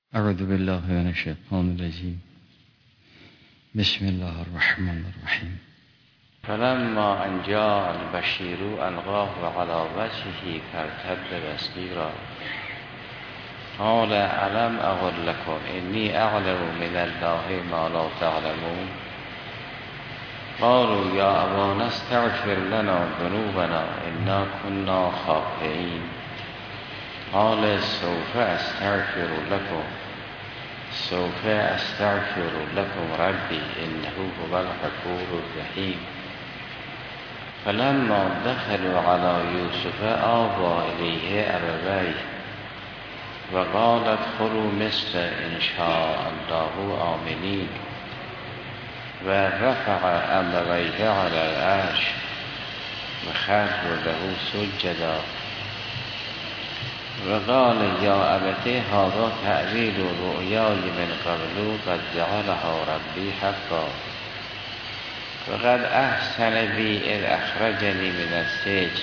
اعوذ بالله من الشیطان الرجیم. بسم الله الرحمن الرحیم. فلما ان جاء البشیر القاه على وجهه فارتد بصیرا قال الم اقل لكم انی اعلم من الله ما لا تعلمون قالوا یا ابانا استغفر لنا ذنوبنا انا كنا خاطئین قال سوف استغفر لكم ربي إنه هو الغفور الرحيم فلما دخلوا على يوسف آوى إليه أبويه وقال ادخلوا مصر إن شاء الله آمنين ورفع أبويه على العرش وخروا له سجدا وقال یا ابت هذا تأویل رؤیای من قبل قد جعلها ربی حقا وقد احسن بی اذ اخرجنی من السجن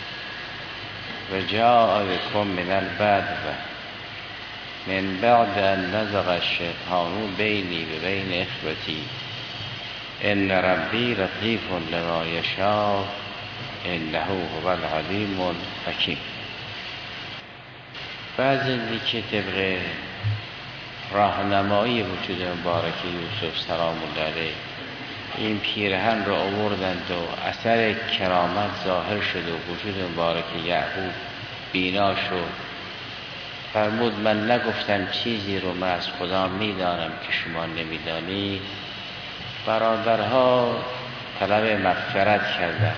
وجاء بكم من البدو من بعد ان نزغ الشیطان بینی وبین اخوتی ان ربی لطیف لما یشاء انه هو العلیم الحکیم. بعض این که طبق راهنمایی وجود مبارک یوسف سلام الله علیه این پیرهن را آوردند و اثر کرامت ظاهر شد و وجود مبارک یعقوب بینا شد. فرمود من نگفتم چیزی رو من از خدا میدانم که شما نمیدانید. برادرها طلب مغفرت کردند،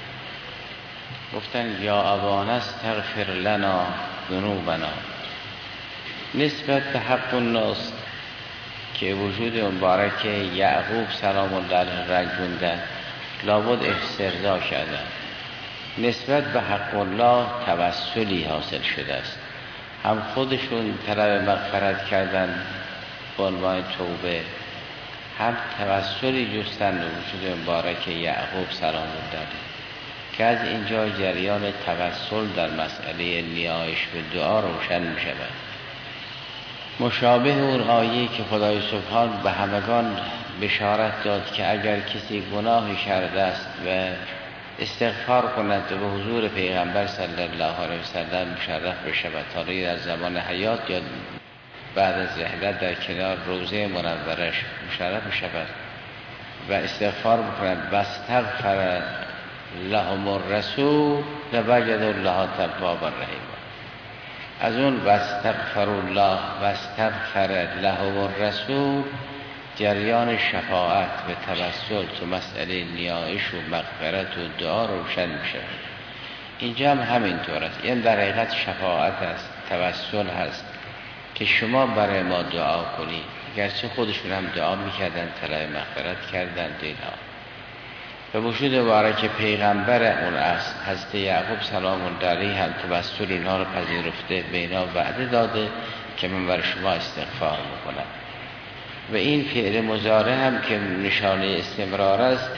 گفتن یا ابانا استغفر لنا ذنوبنا. نسبت به حق الناس که وجود مبارک یعقوب سلام الله علیه رنجوندن لابد استرضا کردن. نسبت به حق الله توسلی حاصل شده است. هم خودشون طلب مغفرت کردن به عنوان توبه، هم توسلی جستن به وجود مبارک یعقوب سلام الله علیه که از اینجا جریان توسل در مسئله نیایش به دعا روشن می شود. مشابه اون آیه که خدای سبحان به همگان بشارت داد که اگر کسی گناهی کرده است و استغفار کند و به حضور پیغمبر صلی الله علیه وسلم مشرف بشود، حالا در زمان حیات یا بعد از رحلت در کنار روضه منورش مشرف بشود و استغفار بکند و استغفر لهم الرسول لوجد الله توابا رحیما. از اون واستغفر الله واستغفر لهم الرسول جریان شفاعت و توسل تو مسئله نیایش و مغفرت و دعا روشن میشه. اینجا هم همینطور است. این در حقیقت شفاعت است، توسل هست که شما برای ما دعا کنید. گرچه خودشون هم دعا میکردن، طلب مغفرت کردن دینا و وجود مبارک پیغمبر اون است حضرت یعقوب سلام الله علیه هم توسل اینها رو پذیرفته، به اینا وعده داده که من برای شما استغفار میکنم. و این فعل مضارع هم که نشانه استمرار است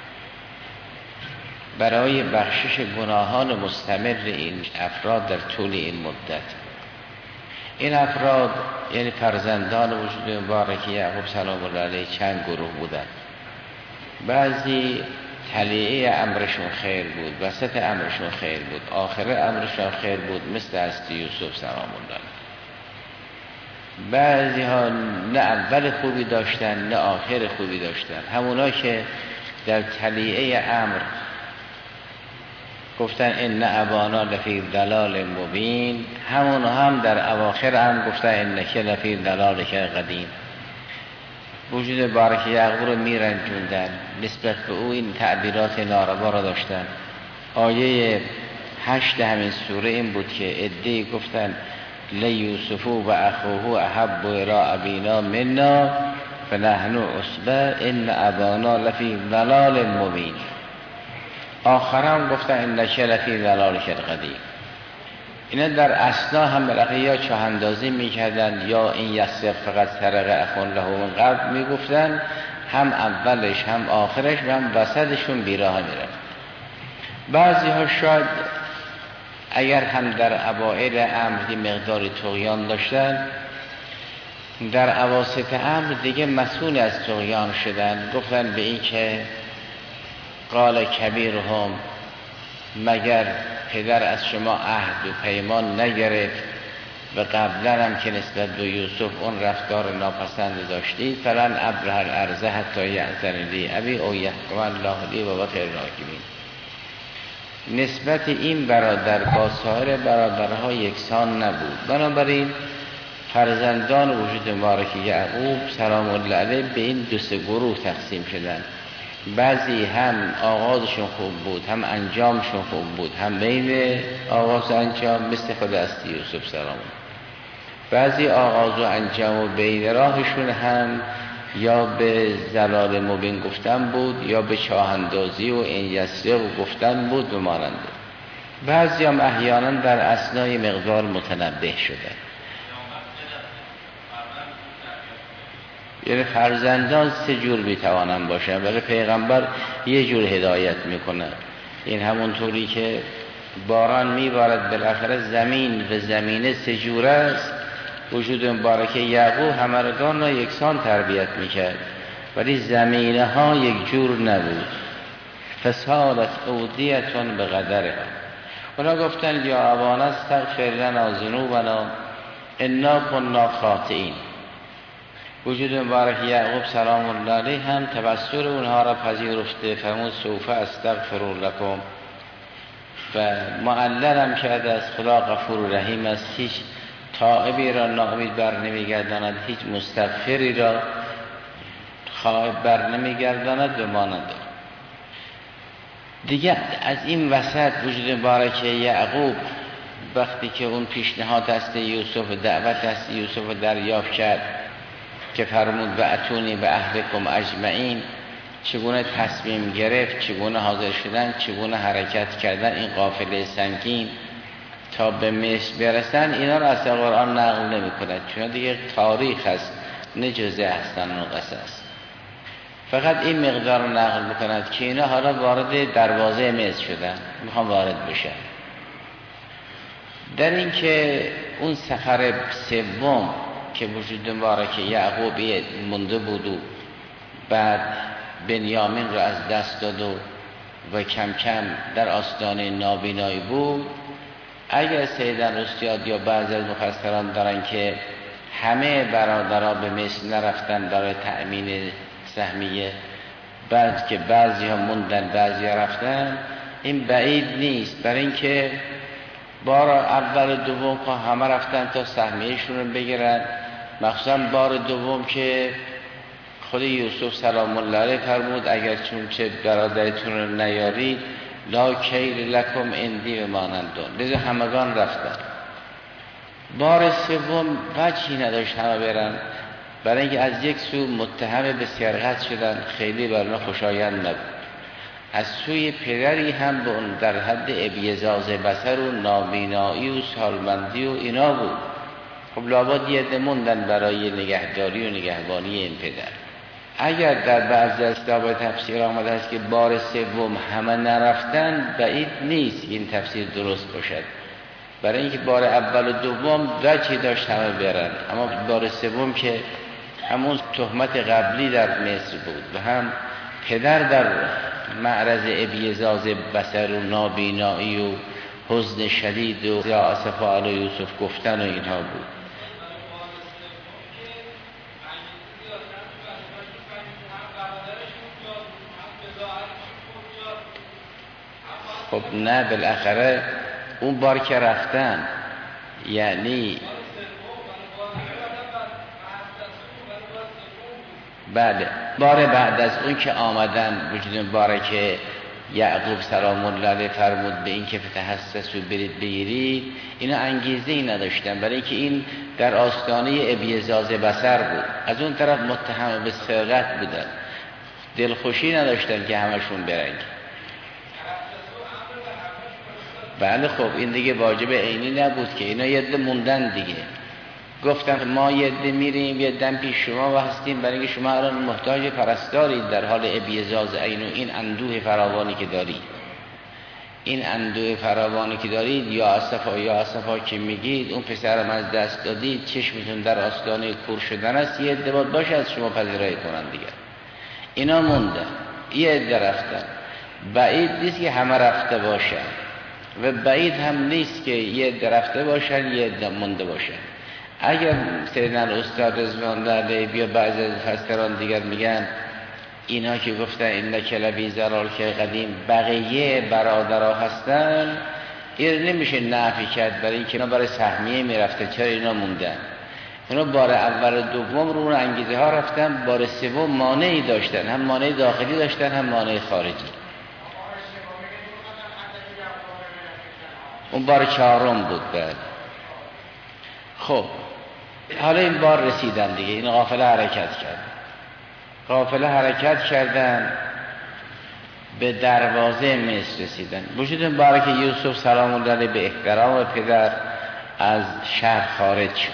برای بخشش گناهان مستمر این افراد در طول این مدت. این افراد یعنی فرزندان وجود مبارک یعقوب سلام الله علیه چند گروه بودند. بعضی طلیعه امرشون خیر بود، وسط امرشون خیر بود، آخر امرشون خیر بود، مثل حضرت یوسف سلام الله علیه. بعضی ها نه اول خوبی داشتن نه آخر خوبی داشتن. همونا که در طلیعه امر گفتن ان ابانا لفی ضلال مبین، همونا هم در اواخر هم گفتن انک لفی ضلالک قدیم. وجود بارک یعقوب رو میرنجوندن، نسبت به او این تعبیرات ناروا را داشتن. آیه 8 همین سوره این بود که عده‌ای گفتن لیوسف و اخوه احب الی ابینا منا فنحن عصبه ان ابانا لفی ضلال مبین. آخران گفتن انک لفی ضلالک القدیم. اینا در اصلا هم بالاخره یا چاه اندازی میکردن یا این یسرق فقط سرق اخون له من قبل میگفتن، هم اولش هم آخرش و هم وسطشون بیراه میرفت. بعضی ها شاید اگر هم در اوائل امر مقداری طغیان داشتن در اواسط امر دیگه مسئول از طغیان شدن. گفتن به این که قال کبیرهم، مگر پدر از شما عهد و پیمان نگرفت و قبلا هم که نسبت به یوسف اون رفتار ناپسند داشتید؟ فلن ابرح الارض حتی یأذن لی ابی او یحکم الله لی و خیر الحاکمین. نسبت این برادر با سایر برادرها یکسان نبود. بنابراین فرزندان وجود مبارک یعقوب سلام الله علیه به این دو سه گروه تقسیم شدن. بعضی هم آغازشون خوب بود، هم انجامشون خوب بود، هم بین آغاز و انجام مثل خود است یوسف سلام. بعضی آغاز و انجام و بین راهشون هم یا به زلال مبین گفتن بود یا به چاهندازی و این یسیق گفتن بود و ماننده. بعضی هم احیانا در اثنای مقدار متنبه شدن. یعنی فرزندان سه جور میتوانن باشن، ولی پیغمبر یه جور هدایت میکنه. این همون طوری که باران میبارد بالاخره زمین و زمینه سه جور است. وجود مبارک یعقوب همرگان را یکسان تربیت میکرد، ولی زمینه ها یک جور نبود. فسالت اودیتون به قدرها. اونا گفتن یا ابانا استغفر لنا ذنوبنا انا کنا خاطئین. وجود مبارک یعقوب سلام الله علیه هم تبصر اونها را پذیرفته، فرمود سوف استغفر لکم و معللم کرده از خدا غفور رحیم است. هیچ تائبی را ناامید بر نمیگرداند، هیچ مستغفری را خائب بر نمیگرداند و مانند. دیگه از این وسط وجود مبارک یعقوب وقتی که اون پیشنهاد دست یوسف، دعوت دست یوسف دریافت کرد که فرمود و اتونی به اهلکم اجمعین، چگونه تصمیم گرفت، چگونه حاضر شدن، چگونه حرکت کردن این قافله سنگین تا به مصر برسن، اینا رو از قرآن نقل نمی کند، چون دیگه تاریخ هست نه جزء احسن و قصص. فقط این مقدار رو نقل بکند که اینا حالا وارد دروازه مصر شدن، میخوام وارد بشن. در این که اون سفر سوم که وجود مبارک یعقوب مونده بود و بعد بنیامین رو از دست داد و کم کم در آستانه نابینایی بود، اگر سیدن استاد یا بعضی از مفسران دارن که همه برادرها به مصر نرفتن برای تأمین سهمیه، بعد که بعضی ها موندن بعضی ها رفتن، این بعید نیست. برای اینکه بار اول دوم که همه رفتن تا سهمیهشون رو بگیرن، مخصوصا بار دوم که خود یوسف سلام الله علیه فرمود اگر چون چه برادرتون رو نیارید لا کیل لکم اندی و مانندون، لذا همگان رفتن. بار سوم وجهی نداشت همه برن، برای اینکه از یک سو متهم به سرقت شدن، خیلی برنا خوشایند نبود. از سوی پدری هم به اون در حد ابیضاض بصر و نابینایی و سالمندی و اینا بود. خب لابد یه عده موندن برای نگهداری و نگهبانی این پدر. اگر در بعضی از کتاب‌های تفسیر آمده است که بار سوم همه نرفتن، بعید نیست این تفسیر درست باشد، برای اینکه بار اول و دوم وجهی داشت همه برن، اما بار سوم که همون تهمت قبلی در مصر بود و هم پدر در معرض ابیضاض بصر و نابینایی و حزن شدید و یا اسف علی یوسف گفتن و اینها بود. خب نه، بالاخره اون بار که رفتن، یعنی بله بار بعد از اون که آمدن وجود مبارک یعقوب سلام الله علیه فرمود به این که فتحسسوا برید بگیرید، اینا انگیزه ای نداشتن، برای اینکه این در آستانه ابیضاض بصر بود، از اون طرف متهم به سرقت بودن، دلخوشی نداشتن که همشون برن. بله خب این دیگه واجب عینی نبود که اینا یه عده موندن دیگه، گفتن ما یه عده میریم یه دم پیش شما و هستیم، برای اینکه شما الان محتاج پرستارید در حال ابیضاض عین و این اندوه فراوانی که دارید. این اندوه فراوانی که دارید، یا اسفا که میگید، اون پسرم از دست دادید، چشمتون در آستانه کور شدن است، یه عده باشه از شما پذیرایی کنن دیگه. اینا موندن، یه عده رفتن. بعید نیست که همه رفته باشن و بعید هم نیست که یه عده رفته باشن یه عده مونده باشن. اگر سیدنا استاد رضوان الله علیه بیا بعضی از مفسران دیگر میگن اینا که گفتن این کلبی زرال که قدیم بقیه برادرها هستن، این نمیشه نفی کرد، برای اینکه اینا برای سهمیه میرفته. چرا اینا موندن؟ اینا بار اول و دوم رو انگیزه ها رفتن، بار سوم مانعی داشتن، هم مانع داخلی داشتن هم مانع خارجی. اون بار چهارم بود. بعد خب حالا این بار رسیدن دیگه، این قافله حرکت کردن به دروازه مصر رسیدن. وجود مبارک یوسف سلام الله علیه به احترام پدر از شهر خارج شد.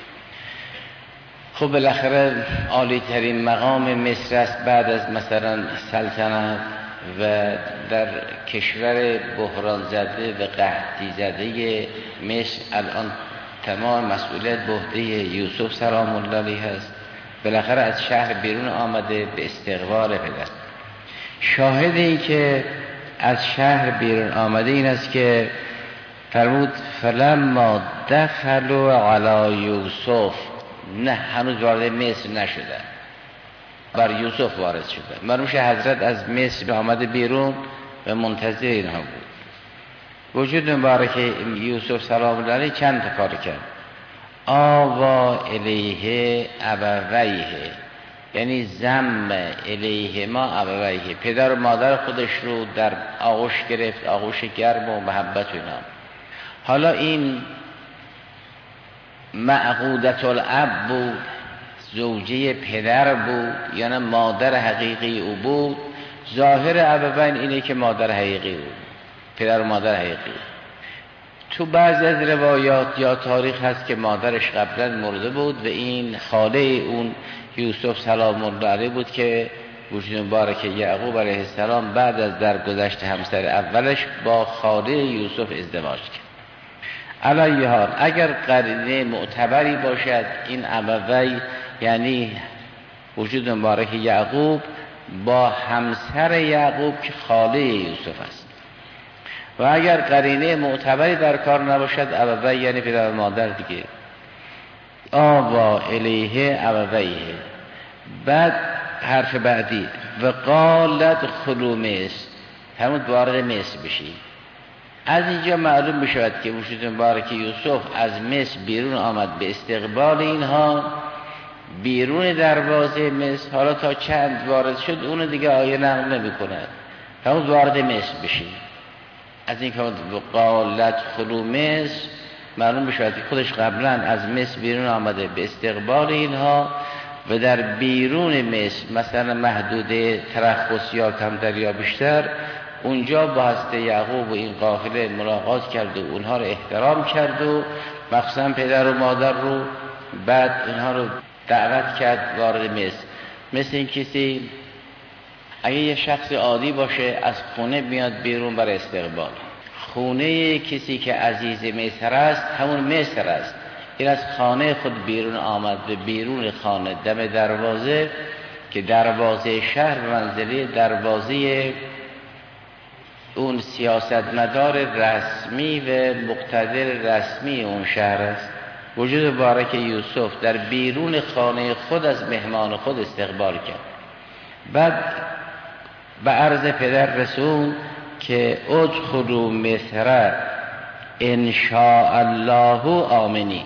خب بالاخره عالی ترین مقام مصر است بعد از مثلا سلطنت و در کشور بحران زده و قحطی زده مصر الان تمام مسئولیت به عهده یوسف سلام الله علیه است. بالاخره از شهر بیرون آمده به استقبال پدر. شاهد این که از شهر بیرون آمده این است که فرمود فلما دخلوا علی یوسف، نه هنوز وارد مصر نشده، بر یوسف وارد شده. مرموش حضرت از مصر آمده بیرون و منتظر اینها بود. وجود مبارک یوسف سلام الله علیه چند تا کار کرد. آوا الیه ابویه، یعنی ضم الیه ما ابویه، پدر و مادر خودش رو در آغوش گرفت، آغوش گرم و محبت و اینا. حالا این معقودت الاب بود، زوجه پدر بود یا نه مادر حقیقی او بود؟ ظاهر ابوین اینه که مادر حقیقی بود، پدر و مادر حقیقی. تو بعضی از روایات یا تاریخ هست که مادرش قبلا مرده بود و این خاله اون یوسف سلام الله علیه بود که وجود مبارک یعقوب علیه السلام بعد از درگذشت همسر اولش با خاله یوسف ازدواج کرد. علیه حال اگر قرینه معتبری باشد این ابوی یعنی وجود مبارک یعقوب با همسر یعقوب که خاله یوسف است، و اگر قرینه معتبری در کار نباشد ابوی یعنی پدر و مادر دیگه. آوا الیه ابویه. بعد حرف بعدی و قالت خلو مصر، همون وارد مصر بشید. از اینجا معلوم میشود که وجود مبارک یوسف از مصر بیرون آمد به استقبال اینها بیرون دروازه مصر. حالا تا چند وارد شد اونو دیگه آیه نقل نمی کند، همون وارد مصر بشید. از این که قالت خلو مصر معلوم بشود که خودش قبلا از مصر بیرون آمده به استقبال اینها و در بیرون مصر مثلا محدود ترخص یا کمتر یا بیشتر اونجا با حضرت یعقوب و این قافله ملاقات کرد و اونها رو احترام کرد و مخصوصا پدر و مادر رو. بعد اونها رو دعوت کرد وارد مصر. مثل این کسی اگه یه شخص عادی باشه از خونه میاد بیرون برای استقبال، خونه کسی که عزیز مصر است همون مصر است. این از خانه خود بیرون آمد به بیرون خانه دم دروازه که دروازه شهر منزلی دروازه اون سیاستمدار رسمی و مقتدر رسمی اون شهر است. وجود مبارک یوسف در بیرون خانه خود از مهمان خود استقبال کرد. بعد به عرض پدر رسول که ادخلوا مصر ان شاء الله آمنین.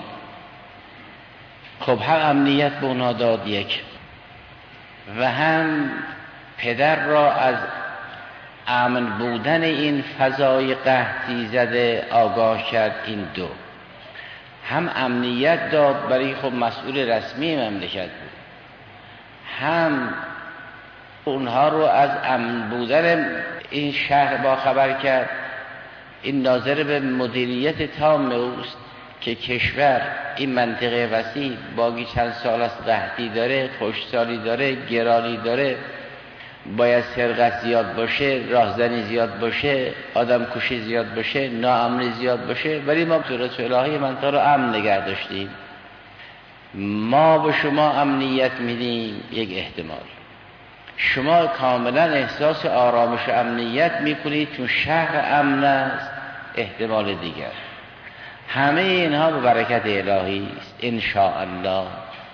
خب هم امنیت به اونا داد یک، و هم پدر را از امن بودن این فضای قحطی زده آگاه کرد. این دو هم امنیت داد برای خب مسئول رسمی مملکت بود، هم اونها رو از امن بودن این شهر با خبر کرد. این ناظر به مدیریت تام اوست که کشور این منطقه وسیع باقی چند سال است قحطی داره، خشکسالی داره، گرانی داره باید سرقت زیاد باشه، راهزنی زیاد باشه، آدم کشی زیاد باشه، ناامنی زیاد باشه، ولی ما صورت الهی منطقه رو امن نگه داشتیم. ما به شما امنیت میدیم یک احتمال، شما کاملا احساس آرامش و امنیت میکنید چون شهر امن است احتمال دیگر. همه اینها به برکت الهی است ان شاء الله.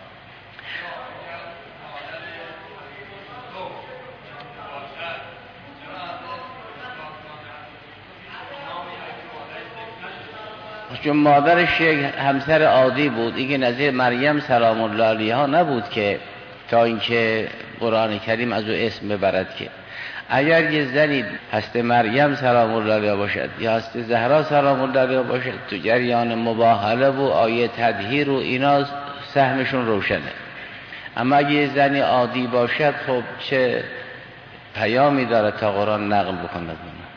چون مادرش یک همسر عادی بود، این نظیر مریم سلام الله علیها نبود که تا اینکه قرآن کریم از او اسم ببرد. که اگر یه زنی هست مریم سلام الله علیها باشد یا هست زهرا سلام الله علیها باشد، تو جریان مباهله و آیه تطهیر و اینا سهمشون روشنه. اما اگه یه زنی عادی باشد خب چه پیامی داره تا قرآن نقل بکند؟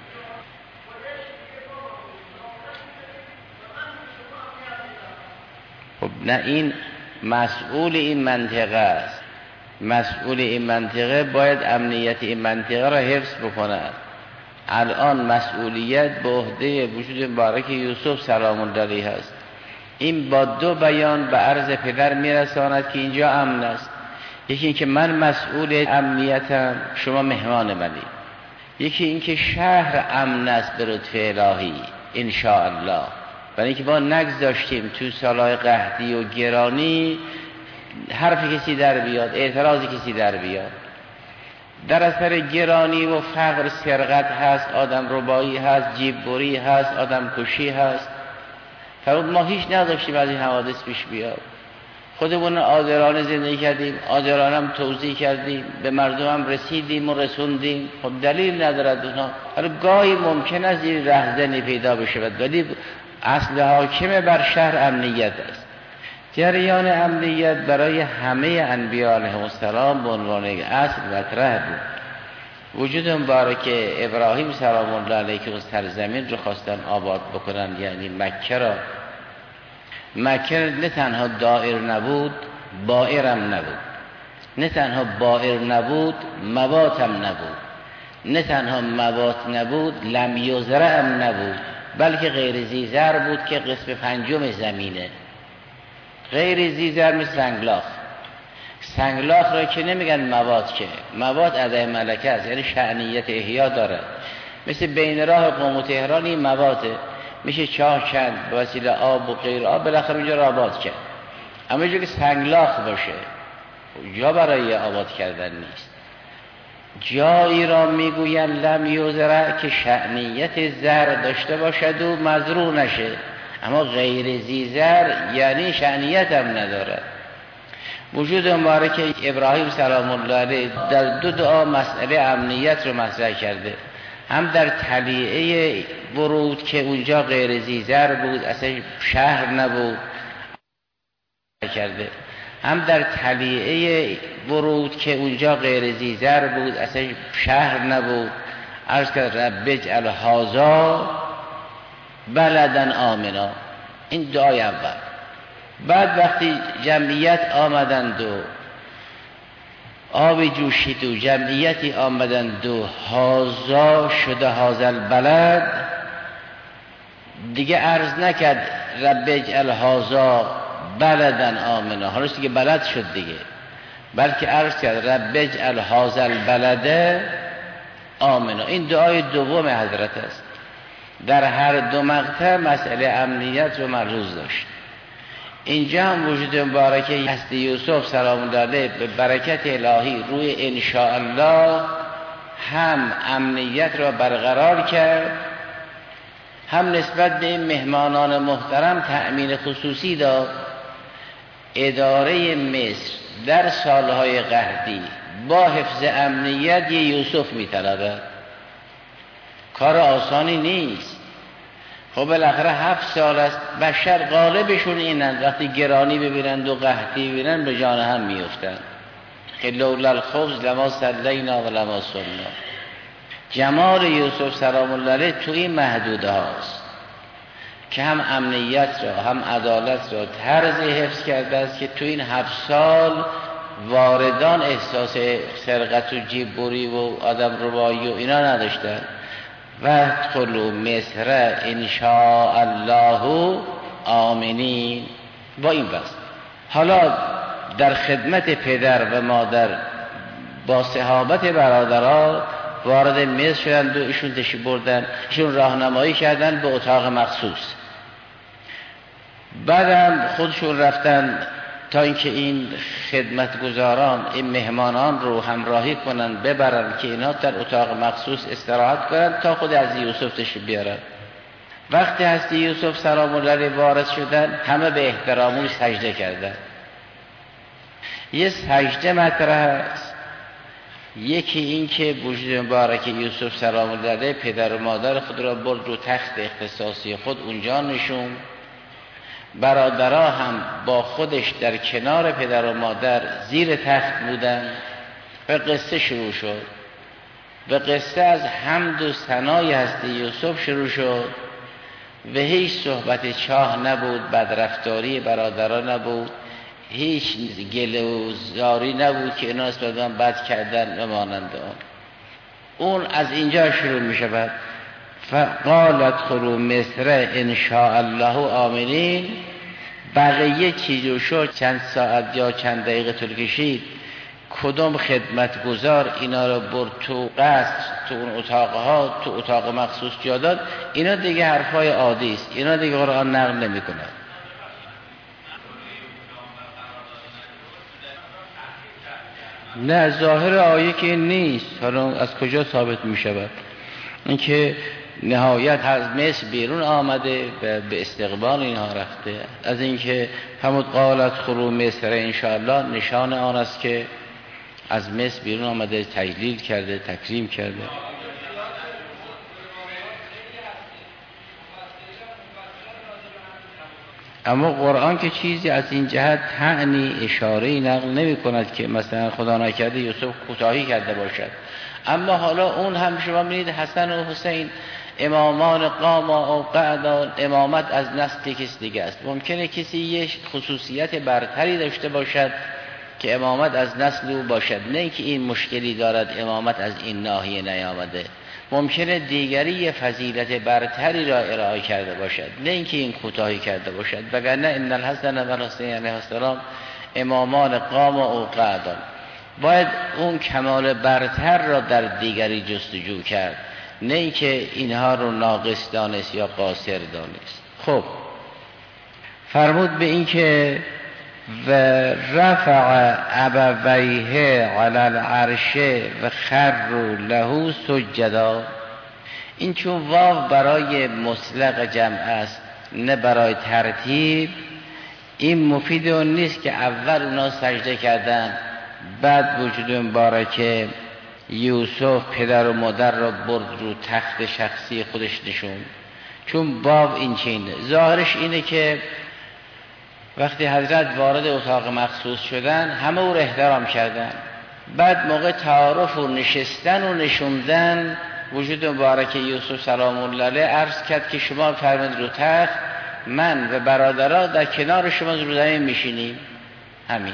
خب نه، این مسئول این منطقه است. مسئول این منطقه باید امنیت این منطقه را حفظ بکند. الان مسئولیت به عهده وجود مبارک یوسف سلام الله علیه است. این با دو بیان به عرض پدر میرساند که اینجا امن است. یکی این که من مسئول امنیتم، شما مهمان منی. یکی این که شهر امن است به لطف الهی ان شاء الله. برای اینکه ما نگذاشتیم تو سالهای قحطی و گرانی حرف کسی در بیاد، اعتراض کسی در بیاد. در اثر گرانی و فقر سرقت هست، آدم ربایی هست، جیب بری هست، آدم کشی هست. فرود ما هیچ نداشتیم از این حوادث پیش بیاد. خودمون عادلانه زندگی کردیم، عادلانه هم توزیع کردیم، به مردم هم رسیدیم و رسوندیم. خب دلیل ندارد اونها. حالا گاهی ممکن است این رهزنی پیدا بشه، ولی اصل حاکم بر شهر امنیت است. جریان امنیت برای همه انبیاء علیهم السلام به عنوان اصل مطرح بود. وجود مبارک ابراهیم سلام الله علیه که اون سرزمین رو خواستن آباد بکنن، یعنی مکه را، مکه نه تنها دائر نبود، بائرم نبود. نه تنها بائر نبود، مواتم نبود. نه تنها موات نبود، لم یزرعم نبود، بلکه غیر زیزر بود که قسم پنجم زمینه. غیر زیزر مثل سنگلاخ. سنگلاخ را که نمیگن مواد، که مواد ادای ملکه است، یعنی شأنیت احیا داره. مثل بین راه قم و تهران این مواده، میشه چاه کند به وسیله آب و غیر آب، بالاخره اینجا را آباد کرد. اما اینجا که سنگلاخ باشه جا برای آباد کردن نیست. جایی را میگوین لم یزرع که شأنیت زر داشته باشد و مزروع نشه، اما غیر زیزر یعنی شأنیت هم نداره. وجود مبارک ابراهیم سلام الله علیه در دو دعا مسئله امنیت رو مطرح کرده. هم در طلیعه ورود که اونجا غیر زیزر بود، اصلا شهر نبود کرده. هم در طلیعه ورود که اونجا غیر زیزر بود، اصلا شهر نبود. عرض کرد رب اجعل هذا بلدا آمنا. این دعای اول. بعد وقتی جمعیت آمدند و آب جوشید و جمعیتی آمدند و هازا شده هازل بلد، دیگه عرض نکرد رب اجعل هازا بلدن آمنا، حالا دیگه بلد شد دیگه، بلکه عرض کرد رب اجعل هازل بلده آمنا. این دعای دوم حضرت است. در هر دو مقطع مسئله امنیت رو ملحوظ داشت. اینجا هم وجود مبارکه هست یوسف سلام الله علیه به برکت الهی روی انشاءالله هم امنیت را برقرار کرد، هم نسبت به این مهمانان محترم تأمین خصوصی داد. اداره مصر در سالهای قحطی با حفظ امنیت یه یوسف می‌طلبه. کار آسانی نیست. خب بالاخره 7 سال است، بشر غالبشون اینند وقتی گرانی ببینند و قحطی ببینند به جان هم میفتند. لولا الخبز لما صلینا و لما صلنا. جمال یوسف سلام الله علیه تو این محدوده هاست که هم امنیت را هم عدالت را طرز حفظ کرده است که تو این 7 سال واردان احساس سرقت و جیب بری و آدم ربایی و اینا نداشتن. وادخلوا مصر ان شاء الله آمنین. با این بس حالا در خدمت پدر و مادر با صحابت برادرها وارد مصر شدند و ایشون تشریف بردن، ایشون راهنمایی کردن به اتاق مخصوص. بعدم خودشون رفتن تا اینکه این خدمتگزاران این مهمانان رو همراهی کنن ببرن که اینا در اتاق مخصوص استراحت کنن تا خود از یوسف تشریف بیارن. وقتی هستی یوسف سلام الله علیه وارد شدن همه به احترام سجده کردن. یه سجده مطرح است، یکی این که وجود مبارک یوسف سلام الله علیه پدر و مادر خود را برد رو تخت اختصاصی خود اونجا نشون. برادرها هم با خودش در کنار پدر و مادر زیر تخت بودن و قصه شروع شد. و قصه از حمد و ثنای هستی یوسف شروع شد و هیچ صحبت چاه نبود، بدرفتاری برادرها نبود، هیچ گله و زاری نبود که اینا نسبت به من بد کردن و مانند آن. اون از اینجا شروع می شود. فقال ادخلوا مصر ان شاء الله آمنین. بقیه چیزو شد چند ساعت یا چند دقیقه طول کشید، کدوم خدمتگزار اینا رو برد تو قصر، تو اون اتاقها، تو اتاق مخصوص جا داد، اینا دیگه حرفای عادی است، اینا دیگه قرآن نقل نمی کنه. نه ظاهر آیه که این نیست. حالا از کجا ثابت می شود؟ اینکه نهایت از مصر بیرون آمده و به استقبال اینها رفته. از اینکه همون قالت خرو مصر انشاءالله نشان آن است که از مصر بیرون آمده، تجلیل کرده، تکریم کرده. اما قرآن که چیزی از این جهت طعنی اشاره‌ای نقل نمی کند که مثلا خدا نکرده یوسف کوتاهی کرده باشد. اما حالا اون هم شما می‌بینید حسن و حسین امامان قاما و قعدا، امامت از نسل کسی دیگه است. ممکنه کسی یه خصوصیت برتری داشته باشد که امامت از نسل او باشد، نه که این مشکلی دارد امامت از این ناحیه نیامده. ممکنه دیگری یه فضیلت برتری را ارائه کرده باشد، نه اینکه این کوتاهی کرده باشد. وگرنه ان الحسن و الحسین علیه السلام امامان قاما و قعدا، باید اون کمال برتر را در دیگری جستجو کرد، نه اینکه اینها رو ناقص دانست یا قاصر دانست. خب فرمود به این که و رفع ابویه علی العرش و خروا له سجدا. این چون واو برای مطلق جمع است نه برای ترتیب، این مفید اون نیست که اول اونا سجده کردن بعد وجود مبارک یوسف پدر و مادر را برد رو تخت شخصی خودش نشون. چون باب این چینه ظاهرش اینه که وقتی حضرت وارد اتاق مخصوص شدن همه او را احترام کردن، بعد موقع تعارف و نشستن و نشوندن وجود مبارک یوسف سلام الله علیه عرض کرد که شما فرمایید رو تخت، من و برادرها در کنار شما رو زمین میشینیم. همین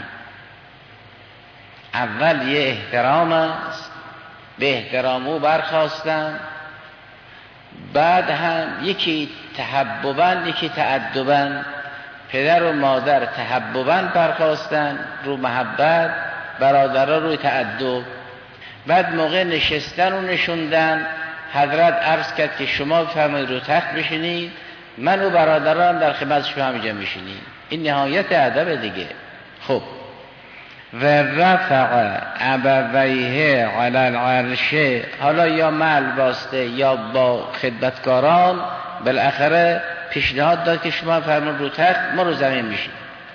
اول یه احترام است، به احترام او برخواستن، بعد هم یکی تحبباً یکی تأدباً. پدر و مادر تحبباً برخواستن رو محبت، برادرها روی تأدب. بعد موقع نشستن و نشوندن حضرت عرض کرد که شما بفرمایید رو تخت بشینید، من و برادران در خدمت شما همینجا میشینیم. این نهایت ادب دیگه. خب و رفع ابویه علی العرش، حالا یا مل باسته یا با خدمتکاران بالاخره پیشنهاد داد که شما فرمون رو تخت، ما رو زمین میشیم.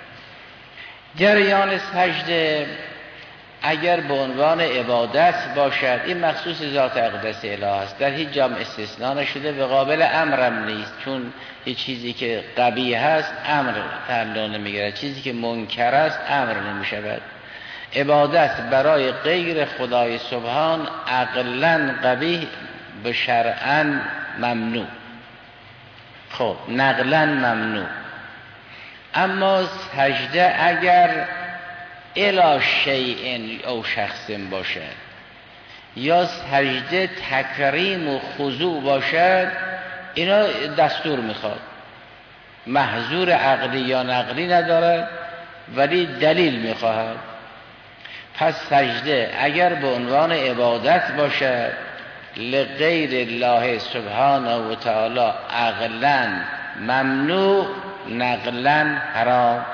جریان سجده اگر به عنوان عبادت باشد این مخصوص ذات اقدس اله است، در هیچ جام استثناء نشده و قابل امرم نیست، چون یه چیزی که قبیح هست امر تعلق نمیگیرد، چیزی که منکر است امر نمیشود. عبادت برای غیر خدای سبحان عقلاً قبیح به شرعاً ممنوع، خب نقلاً ممنوع. اما سجده اگر الی شیء او شخص باشد یا سجده تکریم و خضوع باشد، اینا دستور میخواد، محظور عقلی یا نقلی ندارد ولی دلیل میخواهد. پس سجده اگر به عنوان عبادت باشد لغیر الله سبحانه و تعالی عقلا ممنوع نقلا حرام.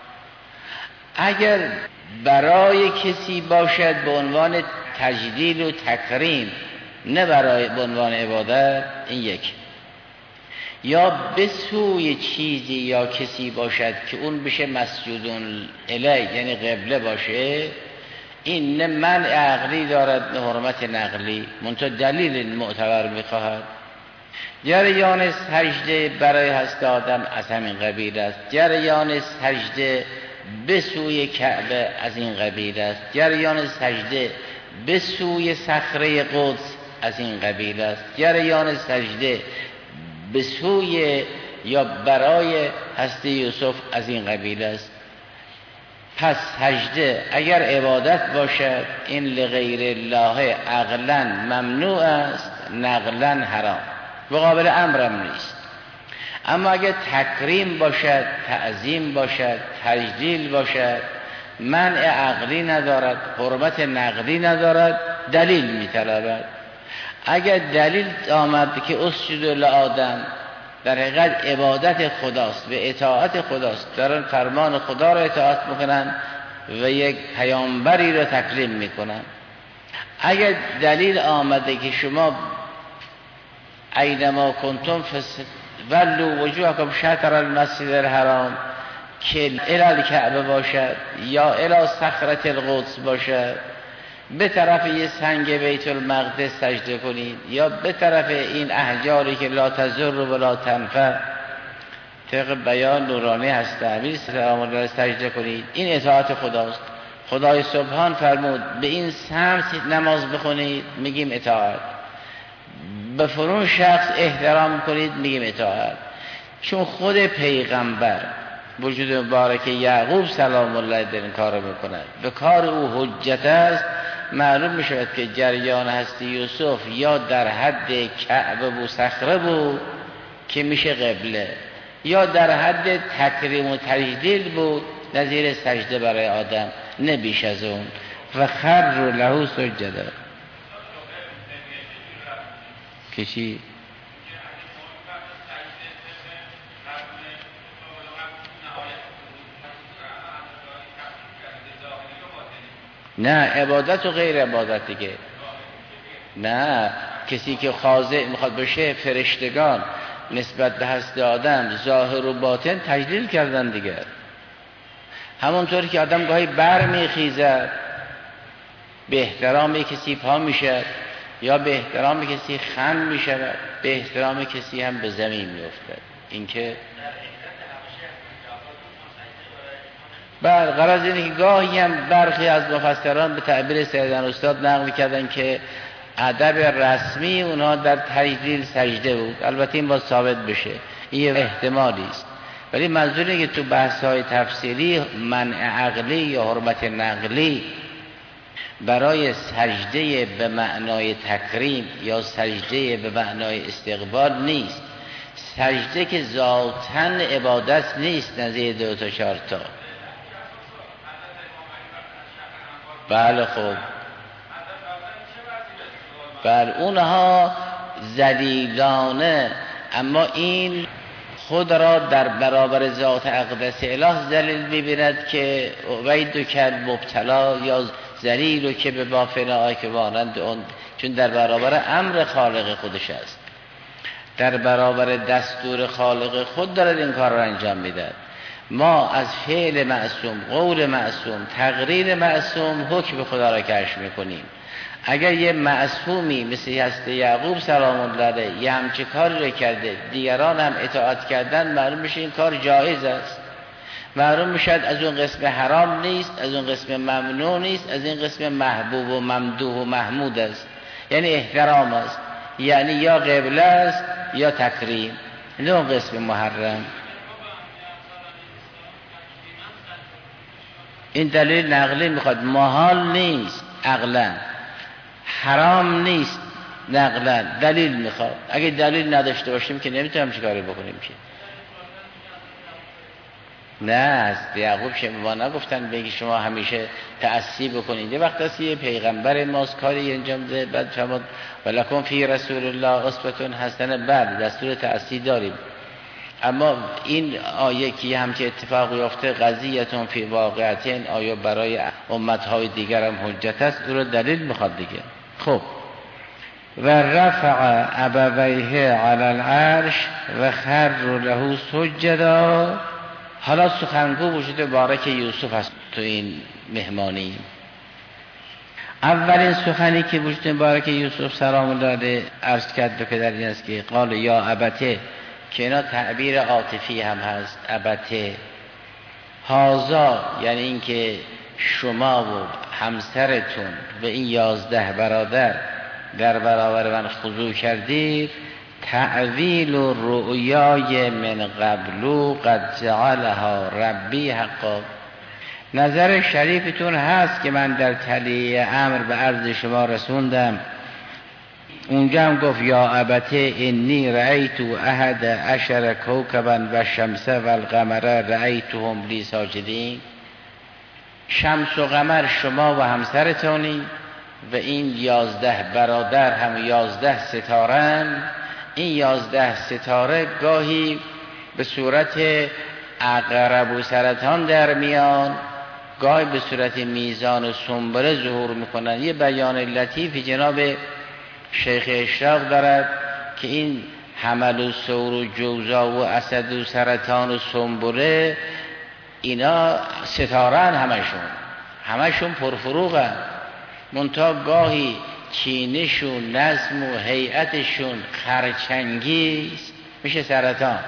اگر برای کسی باشد به عنوان تجلیل و تکریم نه برای به عنوان عبادت، این یک. یا به سوی چیزی یا کسی باشد که اون بشه مسجودون الیه یعنی قبله باشه، این نه منع عقلی دارد نه حرمت نقلی، منتها دلیل معتبر میخواهد. جریان سجده برای هست آدم از همین قبیل است، جریان سجده به سوی کعبه از این قبیل است، جریان سجده به سوی صخره قدس از این قبیل است، جریان سجده به سوی یا برای هست یوسف از این قبیل است. پس سجده اگر عبادت باشد این لغیر الله عقلا ممنوع است نقلا حرام، مقابل امرم نیست. اما اگر تکریم باشد، تعظیم باشد، تجلیل باشد، منع عقلی ندارد، حرمت نقلی ندارد، دلیل میطلبد. اگر دلیل آمد که اسجد لآدم در حقیقت عبادت خداست و اطاعت خداست، دارن فرمان خدا را اطاعت میکنن و یک پیامبری را تکریم میکنن. اگر دلیل آمده که شما اینما کنتم ولوا وجوهکم شطر المسجد الحرام که الی الکعبه باشد یا الی صخره القدس باشد، به طرف یه سنگ بیت المقدس سجده کنید یا به طرف این احجاری که لا تضر و لا تنفع طبق بیان نورانی هست امیر سلام الله علیه سجده کنید، این اطاعت خداست. خدای سبحان فرمود به این سمت نماز بخونید، میگیم اطاعت. به فرون شخص احترام کنید، میگیم اطاعت. چون خود پیغمبر وجود مبارک یعقوب سلام الله در این کار میکند، به کار او حجت است، معلوم میشود که جریان هستی یوسف یا در حد کعبه و صخره بود که میشه قبله، یا در حد تکریم و تجلیل بود نظیر سجده برای آدم، نه بیش از اون. و خر له سجدا که چی؟ نه عبادت و غیر عبادت دیگه. نه کسی که خاضع میخواد بشه، فرشتگان نسبت به هست آدم ظاهر و باطن تجلیل کردن دیگه. همونطوری که آدم گاهی بر میخیزد به احترام کسی پا میشه یا به احترام کسی خم میشه، به احترام کسی هم به زمین میفته. این که غرض اینه که گاهی هم برخی از مفسران به تعبیر سیدنا استاد نقل کردن که ادب رسمی اونها در تجلیل سجده بود. البته این باید ثابت بشه، این احتمالی است، ولی منظور اینه که تو بحث‌های تفسیری منع عقلی یا حرمت نقلی برای سجده به معنای تکریم یا سجده به معنای استقبال نیست. سجده که ذاتاً عبادت نیست نظیر 2 تا 4 تا. بله خب بر اونها ذلیلانه، اما این خود را در برابر ذات اقدس اله ذلیل می‌بیند که وید کل مبتلا، یا ذلیل و که به بافنا که وانند اون، چون در برابر امر خالق خودش است، در برابر دستور خالق خود دارد این کار را انجام میدهد. ما از فعل معصوم، قول معصوم، تقریر معصوم حکم خدا را کشف میکنیم. اگر یه معصومی مثل هست یعقوب سلام الله علیه یه همچه کاری را کرده، دیگران هم اطاعت کردن، معلوم میشه این کار جایز است، معلوم میشد از اون قسم حرام نیست، از اون قسم ممنوع نیست، از این قسم محبوب و ممدوح و محمود است، یعنی احترام است، یعنی یا قبله است یا تکریم، نه اون قسم محرم. این دلیل نقلی میخواد، محال نیست عقلا، حرام نیست نقلا، دلیل میخواد. اگه دلیل نداشته باشیم که نمیتونم چیکاری بکنیم که. نه از یعقوب شما نگفتن بگی شما همیشه تأسی بکنید. یه وقت هست یه پیغمبر ماست کاری انجام ده، بعد شما ولکم فی رسول الله اسوة حسنه، بعد دستور تأسی داریم. اما این آیه که همچه اتفاق یافته قضیتون فی واقعتین، آیا برای امتهای دیگر هم حجت است، او رو دلیل میخواد دیگه. خب و رفع ابویه علی العرش و خر له سجدا. حالا سخنگو وجود بارک یوسف است تو این مهمانی. اولین سخنی که وجود بارک یوسف سلام الله علیه عرض کرد به پدر این است که قال یا ابته، که اینا تعبیر عاطفی هم هست. ابته هازا یعنی این که شما و همسرتون و این 11 برادر در برابر من خضوع کردید. تعویل و رؤیای من قبلو قد جعلها ربی حقا. نظر شریفتون هست که من در تلیه امر به عرض شما رسوندم. اونجا هم گفت یا ابته انی رأیت احد عشر کوکبا و شمس و القمر رأیتهم لی ساجدین. شمس و قمر شما و همسرتونی و این 11 برادر هم 11 ستارن. این 11 ستاره گاهی به صورت عقرب و سرطان در میان، گاهی به صورت میزان و سنبله ظهور میکنن. یه بیان لطیفی جناب شیخ اشراق دارد که این حمل و ثور و جوزا و اسد و سرطان و سنبله اینا ستارن، همشون پرفروغن، منتها گاهی چینشون، نظم و هیئتشون خرچنگیست میشه سرطان،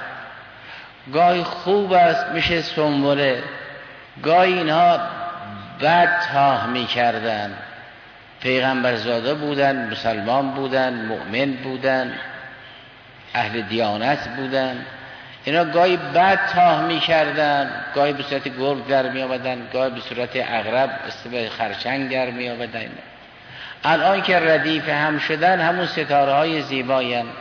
گاهی خوب است میشه سنبله. گاهی اینها بد تاه میکردن، پیغمبرزاده بودن، مسلمان بودن، مؤمن بودن، اهل دیانت بودن، اینا گاهی بد تاه میکردن، گاهی به صورت گرگ در می آمدن، گاهی به صورت عقرب به خرچنگ در می آمدن. الان که ردیف هم شدن همون ستاره های زیبایی هم.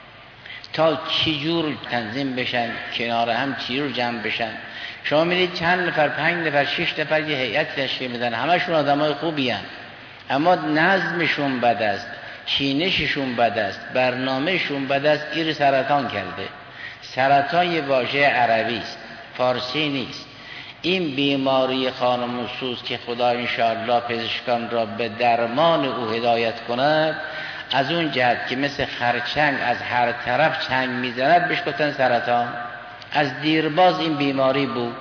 تا چجور تنظیم بشن، کنار هم چجور جمع بشن. شما میدید چند نفر، 5 نفر، 6 نفر یه هیئت تشکیل میدن، همشون آدمای خوبی هن. اما نظمشون بد است، چینششون بد است، برنامهشون بد است. این سرطان کرده. سرطان یه واژه عربی است، فارسی نیست. این بیماری خانموسوس که خدا انشاءالله پزشکان را به درمان او هدایت کند، از اون جهت که مثل خرچنگ از هر طرف چنگ میزند بهش گفتن سرطان. از دیرباز این بیماری بود.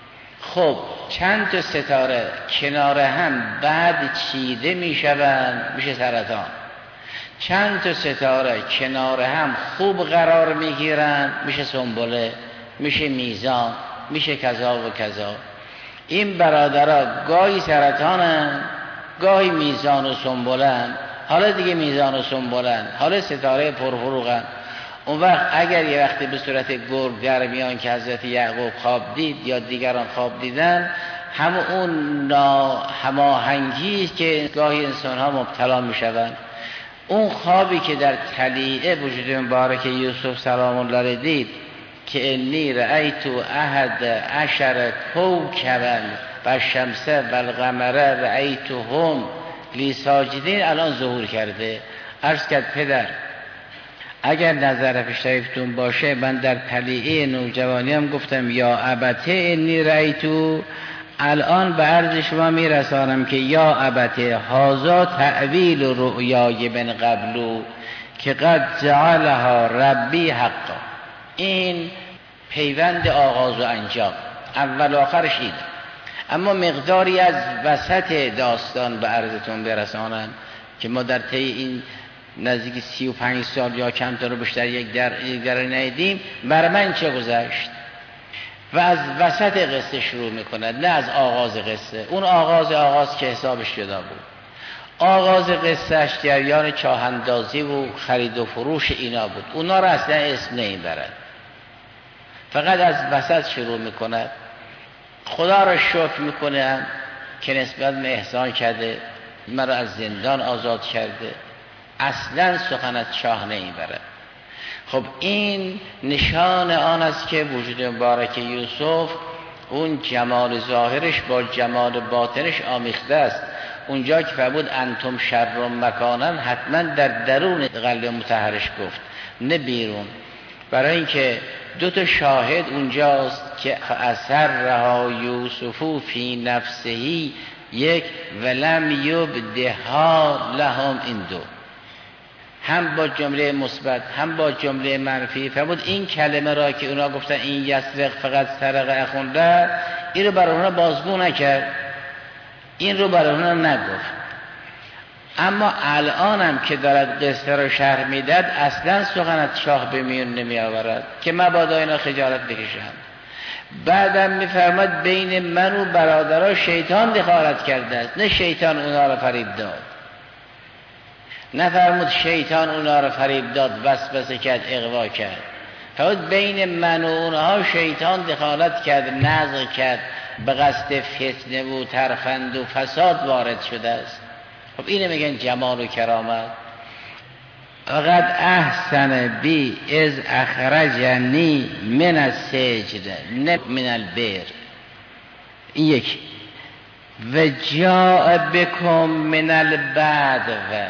خب چند تا ستاره کنار هم بعد چیده میشوند میشه سرطان. چند تا ستاره کنار هم خوب قرار میگیرن میشه سنبله، میشه میزان، میشه کذا و کذا. این برادرها گاهی سرطانن، گاهی میزان و سنبلن، حالا دیگه میزان و سنبلن، حالا ستاره پرفروغن. اون وقت اگر یه وقتی به صورت گرگ در میان که حضرت یعقوب خواب دید یا دیگران خواب دیدن، همون اون هماهنگی است که گاهی انسان ها مبتلا میشوند. اون خوابی که در طلیعه وجود مبارک یوسف سلام الله علیه دید که انی رأیت احد عشر کوکبا و شمس و القمر رأیتهم لی ساجدین، الان ظهور کرده. عرض کرد پدر اگر نظر شریفتون باشه، من در طلیعه نوجوانی هم گفتم یا ابته انی رأیتو، الان به عرض شما میرسانم که یا ابته هازا تعویل رؤیای من قبلو که قد جعلها ربی حقا. این پیوند آغاز و انجام، اول و آخرش اینه. اما مقداری از وسط داستان به عرضتون برسانم که ما در طی این نزدیک 35 سال یا کمتر رو بیشتر یک در ندیدیم بر من چه گذشت. و از وسط قصه شروع میکند، نه از آغاز قصه. اون آغاز که حسابش جدا بود. آغاز قصهش جریان چاهندازی و خرید و فروش اینا بود. اونا را اصلا اسم نمیبرد، فقط از وسط شروع میکند. خدا را شکر میکنم که نسبت به احسان کرده، مرا از زندان آزاد کرده، اصلا سخن از شاه نمیبره. خب این نشان آن است که وجود مبارک یوسف اون جمال ظاهرش با جمال باطنش آمیخته است. اونجا که فرمود انتم شر مکانن، حتما در درون قلب مطهرش گفت، نه بیرون. برای اینکه دو تا شاهد اونجاست که اثرها یوسف فی نفسهی، یک ولم یبدها لهم، این دو هم با جمله مثبت هم با جمله منفی فرمود این کلمه را که اونا گفتن این یسرق فقط سرقه اخونده، این رو برای اونا بازگو نکرد، این رو برای اونا نگفت. اما الانم که دارد قصه رو شرح میداد اصلا سخن از شاه به میون نمی آورد که مبادا اینا خجالت بکشند. بعدم میفرماد بین من و برادرها شیطان دخالت کرده است، نه شیطان اونا رو فریب داد. نفرمود شیطان اونا رو فریب داد، وسوسه کرد، اغوا کرد. فرمود بین من و اونها شیطان دخالت کرد، نزغ کرد، به قصد فتنه و ترفند و فساد وارد شده است. خب اینه میگن جمال و کرامت. فقط احسن بی از اخرجنی من السجن نه من البر. این یکی. و جاء بکم من البدو.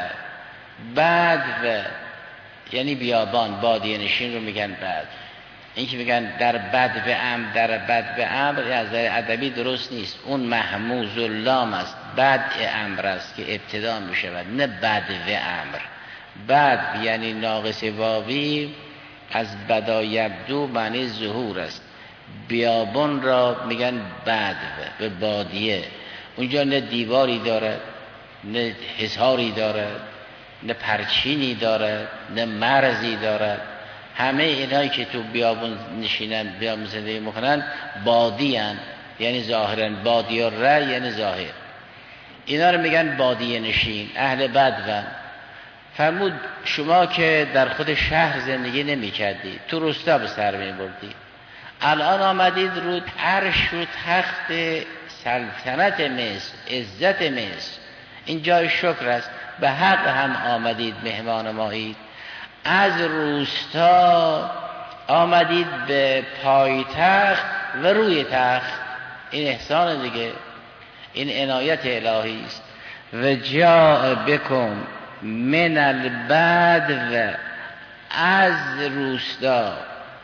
بدو یعنی بیابان، بادیه نشین رو میگن بدو. این که میگن در بدو امر، در بدو امر از ادبی درست نیست، اون محموز اللام است، بدء امر است که ابتدا میشود، نه بدو امر. بدو یعنی ناقص واوی، از بدا یبدو معنی ظهور است. بیابان را میگن بدو، به بادیه. اونجا نه دیواری دارد، نه حصاری دارد، نه پرچینی دارد، نه مرزی دارد. همه اینایی که تو بیابون نشینن، بیابون زندگی میکنن، بادی هن، یعنی ظاهرن. بادی و ره یعنی ظاهر. اینا رو میگن بادیه نشین، اهل بدون. فرمود شما که در خود شهر زندگی نمی کردید، تو روستا به سر می بردید، الان آمدید رو عرش و تخت سلطنت مصر، عزت مصر، این جای شکر است، به حق هم آمدید، مهمان مایید. از روستا آمدید به پایتخت و روی تخت، این احسان دیگه، این عنایت الهی است. و جاء بکم من البدو، از روستا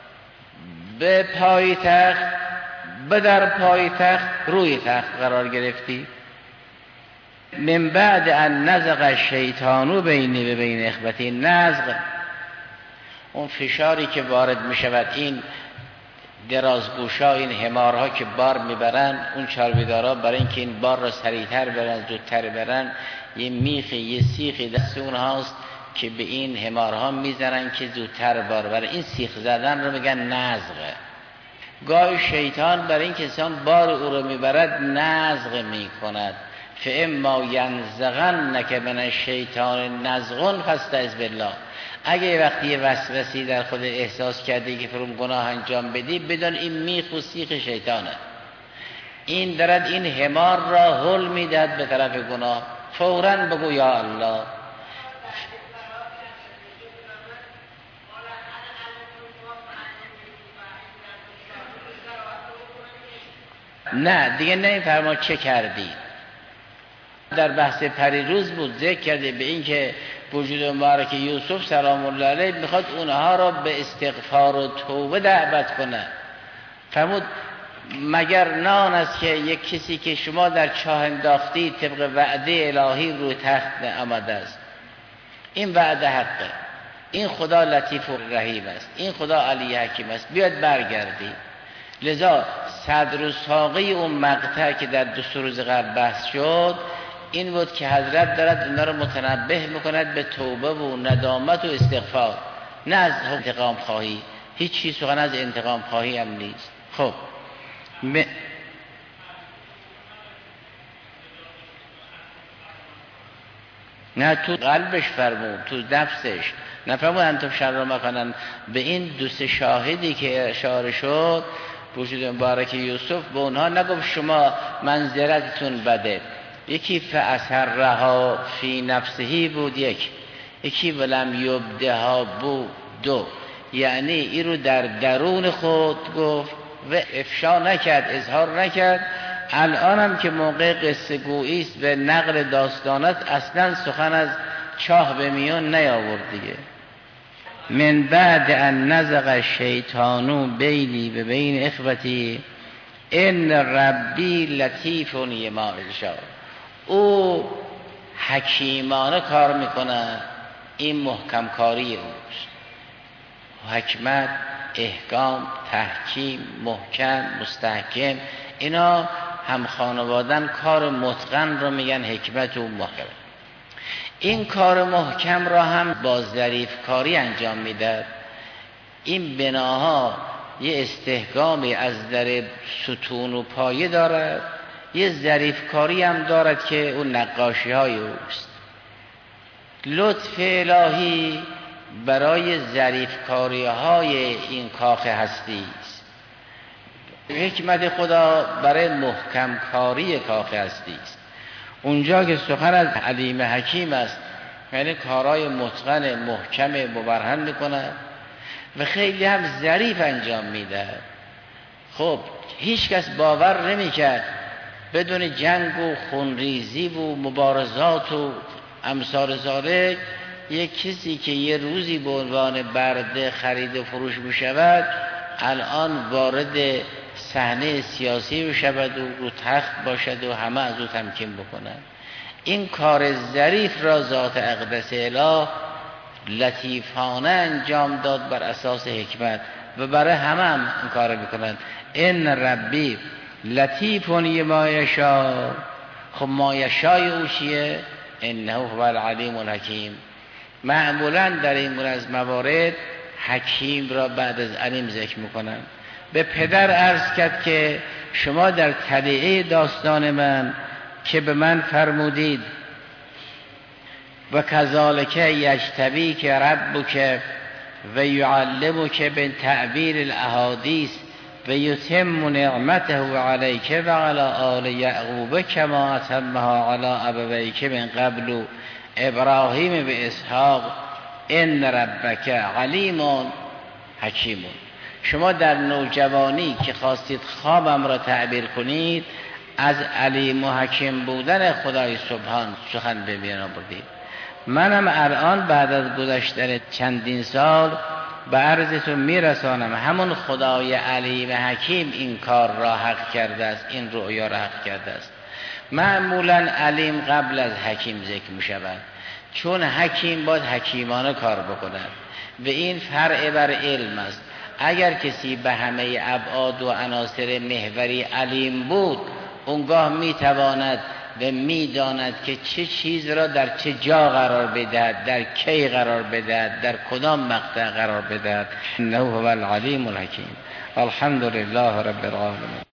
به پایتخت، به در پایتخت روی تخت قرار گرفتی. من بعد ان نزغ الشیطان بینی و بین اخوتی. نزغ اون فشاری که وارد می شود، این درازگوشا، این حمارها که بار میبرن، اون چاربیدارا برای اینکه این بار را سریعتر برن، زودتر برن، یه میخی، یه سیخی دست اونهاست که به این حمارها میزنن که زودتر بار برن. این سیخ زدن رو میگن نزغه. گاهی شیطان برای این که انسان بار او رو میبرد نزغ میکند. فاما ینزغنک من الشیطان نزغ فاستعذ بالله. اگه وقتی یه وسوسه‌ای در خود احساس کردی که فرون گناه انجام بدی، بدون این میخ و سیخ شیطانه. این دارد این حمار را هل میداد به طرف گناه. فوراً بگو یا الله. نه دیگه نمی‌فرما چه کردی. در بحث پریروز بود ذکر کرده به این که وجود مبارک یوسف سلام الله علیه میخواد اونها را به استغفار و توبه دعوت کنه. فرمود مگر نان است که یک کسی که شما در چاه انداختی طبق وعده الهی روی تخت آمده است. این وعده حقه، این خدا لطیف و رحیم است، این خدا علی حکیم است، بیاد برگردی. لذا صدر و ساقه اون مقطع که در 2 روز قبل بحث شد این بود که حضرت دارد اینا رو متنبه میکند به توبه و ندامت و استغفار، نه از انتقام خواهی. هیچ چیز سخن از انتقام خواهی هم نیست. خب نه تو قلبش فرمود، تو نفسش نفرمود انتم شر مکنن. به این 2 شاهدی که اشاره شد وجود مبارک یوسف به اونها نگفت شما منزلتتون بده. یکی فاثرها فی نفسه بود، یکی ولم یبدها بود دو، یعنی این رو در درون خود گفت و افشا نکرد، اظهار نکرد. الان هم که موقع قصه گویی است به نقل داستانات اصلا سخن از چاه به میان نیاورد دیگه. من بعد ان نزغ الشیطان بینی و بین اخوتی ان ربی لطیف لما یشاء. او حکیمانه کار میکنه، این محکم کاری اوست. حکمت، احکام، تحکیم، محکم، مستحکم، اینا هم خانوادن کار متقن رو میگن حکمت و محکم. این کار محکم را هم با ظریف کاری انجام میداد. این بناها یه استحکامی از در ستون و پایه دارد، یه ظریف کاری هم دارد که اون نقاشی های اوست. لطف الهی برای ظریف کاری های این کاخ هستی است، حکمت خدا برای محکم کاری کاخ هستی است. اونجا که سخن از علیم حکیم است، یعنی کارهای متقن محکم مبرهن میکنه و خیلی هم ظریف انجام میده. خب هیچ کس باور نمیکرد بدون جنگ و خونریزی و مبارزات و امثال ذالک یک کسی که یه روزی به عنوان برده خرید و فروش میشود الان وارد صحنه سیاسی بشود و رو تخت باشد و همه از او تمکین بکنند. این کار ظریف را ذات اقدس اله لطیفانه انجام داد بر اساس حکمت و برای همه هم این کار میکنند. ان ربی لطیف لما یشاء. خب ما یشاء او چیه؟ انه هو العلیم الحکیم. معمولا در این گونه از موارد حکیم را بعد از علیم ذکر میکنند. به پدر عرض کرد که شما در تلیعه داستان من که به من فرمودید و کذالک یجتبیک ربک و یعلمک من تعبیر الاحادیث و یتم نعمته علیک و علی آل یعقوب کما اتمها علی ابویک من قبل ابراهیم و اسحاق ان ربک علیم حکیم. شما در نوجوانی که خواستید خوابم را تعبیر کنید از علیم و حکیم بودن خدای سبحان سخن به میان آوردید. منم الان بعد از گذشتن چندین سال به عرضتون میرسانم همون خدای علیم حکیم این کار را حق کرده است، این رؤیا را حق کرده است. معمولا علیم قبل از حکیم ذکر می شود، چون حکیم باید حکیمانه کار بکند و این فرع بر علم است. اگر کسی به همه ابعاد و عناصر محوری علیم بود اونگاه میتواند و میداند که چه چیز را در چه جا قرار بدهد، در کی قرار بدهد، در کدام مقطع قرار بدهد. انه هو العلیم الحکیم. الحمدلله رب العالمین.